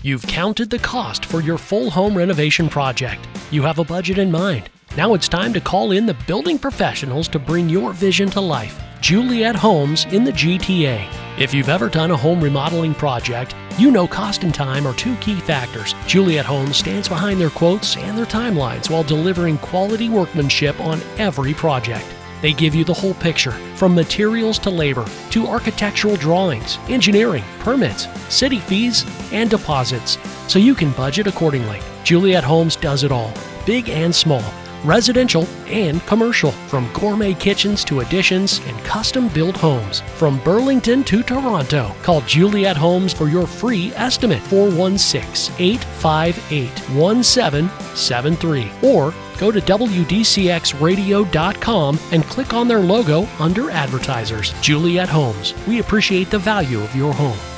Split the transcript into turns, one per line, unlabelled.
You've counted the cost for your full home renovation project. You have a budget in mind. Now it's time to call in the building professionals to bring your vision to life. Juliet Homes in the GTA. If you've ever done a home remodeling project, you know cost and time are two key factors. Juliet Homes stands behind their quotes and their timelines while delivering quality workmanship on every project. They give you the whole picture, from materials to labor, to architectural drawings, engineering, permits, city fees, and deposits, so you can budget accordingly. Juliet Homes does it all, big and small, residential and commercial, from gourmet kitchens to additions and custom-built homes. From Burlington to Toronto, call Juliet Homes for your free estimate, 416-858-1773, or go to WDCXradio.com and click on their logo under Advertisers. Juliet Homes. We appreciate the value of your home.